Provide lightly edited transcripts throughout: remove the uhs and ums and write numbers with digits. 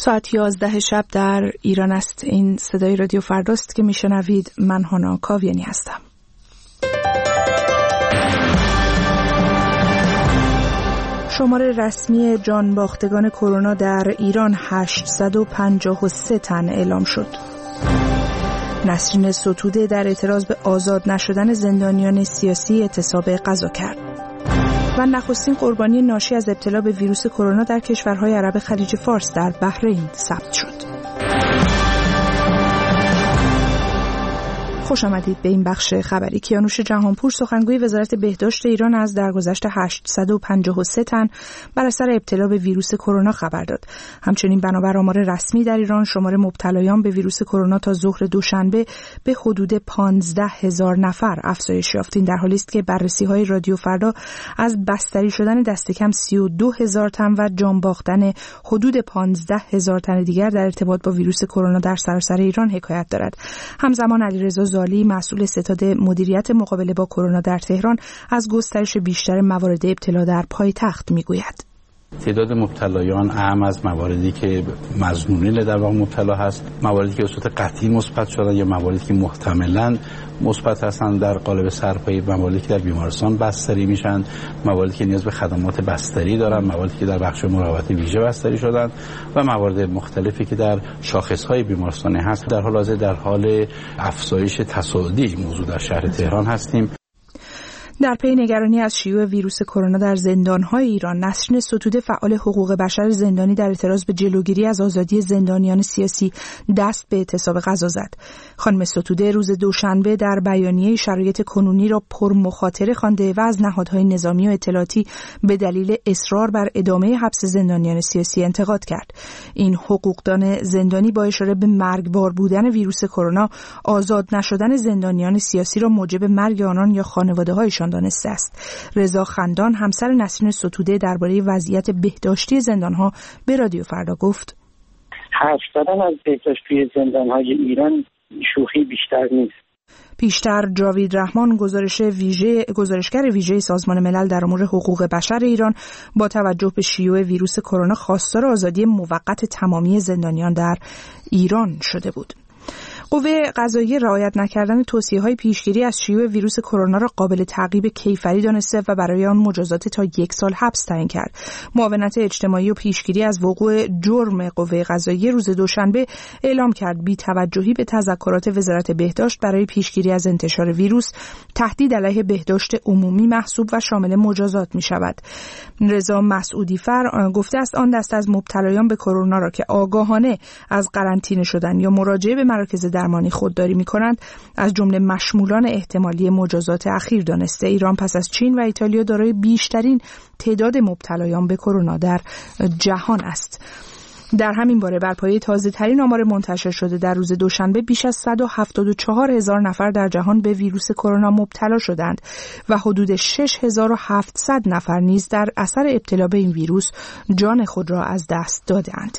ساعت 11 شب در ایران است. این صدای رادیو فرداست که میشنوید. من هانا کاویانی هستم. شمار رسمی جان باختگان کرونا در ایران 853 تن اعلام شد. نسرین ستوده در اعتراض به آزاد نشدن زندانیان سیاسی اعتصاب غذا کرد. و نخستین قربانی ناشی از ابتلا به ویروس کرونا در کشورهای عرب خلیج فارس در بحرین ثبت شد. خوش آمدید به این بخش خبری. کیانوش جهانپور سخنگوی وزارت بهداشت ایران از درگذشت 853 تن بر اثر ابتلا به ویروس کرونا خبر داد. همچنین بنابر آمار رسمی در ایران شمار مبتلایان به ویروس کرونا تا ظهر دوشنبه به حدود 15,000 نفر افزایش یافت. این در حالی است که بررسی‌های رادیو فردا از بستری شدن دست کم 32,000 تن و جان باختن حدود 15,000 تن دیگر در ارتباط با ویروس کرونا در سراسر ایران حکایت دارد. همزمان علیرضا زالی مسئول ستاد مدیریت مقابله با کرونا در تهران از گسترش بیشتر موارد ابتلا در پایتخت میگوید. تعداد مبتلایان اعم از مواردی که مظنونین در واقع مبتلا هست، مواردی که به صورت قطعی مثبت شدن یا مواردی که محتملاً مثبت هستند در قالب سرپایی، مواردی که در بیمارستان بستری میشن، مواردی که نیاز به خدمات بستری دارن، مواردی که در بخش مراقبت ویژه بستری شدن و موارد مختلفی که در شاخص‌های بیمارستانی هست. در حال حاضر در حال افزایش تصاعدی موضوع در شهر تهران هستیم. در پی نگرانی از شیوع ویروس کرونا در زندان‌های ایران، نسرین ستوده فعال حقوق بشر زندانی در اعتراض به جلوگیری از آزادی زندانیان سیاسی دست به اعتصاب غذا زد. خانم ستوده روز دوشنبه در بیانیه شرایط کنونی را پرمخاطره خوانده و از نهادهای نظامی و اطلاعاتی به دلیل اصرار بر ادامه حبس زندانیان سیاسی انتقاد کرد. این حقوقدان زندانی با اشاره به مرگبار بودن ویروس کرونا، آزاد نشدن زندانیان سیاسی را موجب مرگ آنان یا خانواده‌هایشان دانسته است. رضا خندان همسر نسرین ستوده درباره وضعیت بهداشتی زندان‌ها به رادیو فردا گفت: حرف زدن از بهداشتی زندان‌های ایران شوخی بیشتر نیست. پیشتر جاوید رحمان گزارشگر ویژه سازمان ملل در امور حقوق بشر ایران با توجه به شیوع ویروس کرونا خواستار آزادی موقت تمامی زندانیان در ایران شده بود. قوه قضاییه رعایت نکردن توصیه‌های پیشگیری از شیوع ویروس کرونا را قابل تعقیب کیفری دانسته و برای آن مجازات تا 1 سال حبس تعیین کرد. معاونت اجتماعی و پیشگیری از وقوع جرم قوه قضاییه روز دوشنبه اعلام کرد بی‌توجهی به تذکرات وزارت بهداشت برای پیشگیری از انتشار ویروس تهدید علیه بهداشت عمومی محسوب و شامل مجازات می‌شود. رضا مسعودی فر گفته است آن دسته از مبتلایان به کرونا را که آگاهانه از قرنطینه شدن یا مراجعه به مراکز درمانی خودداری می‌کنند از جمله مشمولان احتمالی مجازات اخیر دانسته. ایران پس از چین و ایتالیا دارای بیشترین تعداد مبتلایان به کرونا در جهان است. در همین باره بر پایه تازه‌ترین آمار منتشر شده در روز دوشنبه بیش از 174,000 نفر در جهان به ویروس کرونا مبتلا شدند و حدود 6,700 نفر نیز در اثر ابتلا به این ویروس جان خود را از دست دادند.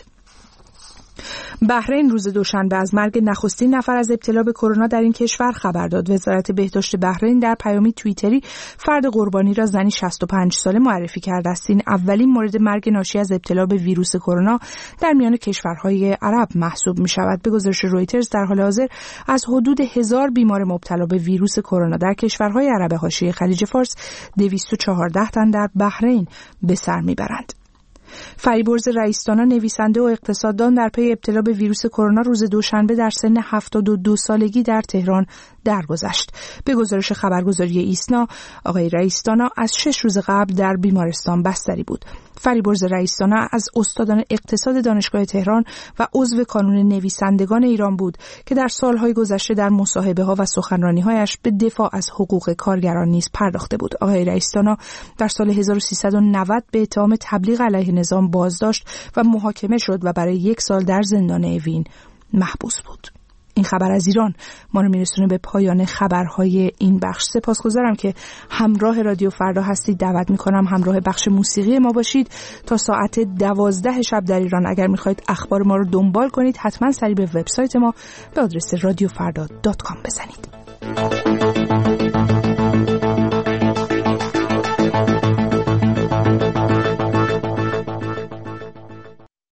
بحرین روز دوشنبه از مرگ نخستین نفر از ابتلا به کرونا در این کشور خبر داد. وزارت بهداشت بحرین در پیامی توییتری فرد قربانی را زنی 65 ساله معرفی کرده است. این اولین مورد مرگ ناشی از ابتلا به ویروس کرونا در میان کشورهای عرب محسوب می شود. به گزارش رویترز در حال حاضر از حدود 1000 بیمار مبتلا به ویروس کرونا در کشورهای عرب حاشیه خلیج فارس 214 تن در بحرین به سر میبرند. فریبرز رئیس‌دانا نویسنده و اقتصاددان در پی ابتلا به ویروس کرونا روز دوشنبه در سن 72 سالگی در تهران درگذشت. به گزارش خبرگزاری ایسنا، آقای رئیس‌دانا از 6 روز قبل در بیمارستان بستری بود. فریبرز رئیس‌دانا از استادان اقتصاد دانشگاه تهران و عضو کانون نویسندگان ایران بود که در سالهای گذشته در مصاحبه‌ها و سخنرانی‌هایش به دفاع از حقوق کارگران نیز پرداخته بود. آقای رئیس‌دانا در سال 1390 به اتهام تبلیغ علیه نظام بازداشت و محاکمه شد و برای 1 سال در زندان اوین محبوس بود. این خبر از ایران ما رو میرسونه به پایان خبرهای این بخش. سپاسگزارم که همراه رادیو فردا هستید. دعوت میکنم همراه بخش موسیقی ما باشید تا ساعت 12 شب در ایران. اگر میخواید اخبار ما رو دنبال کنید حتما سری به وبسایت ما به آدرس radiofarda.com بزنید.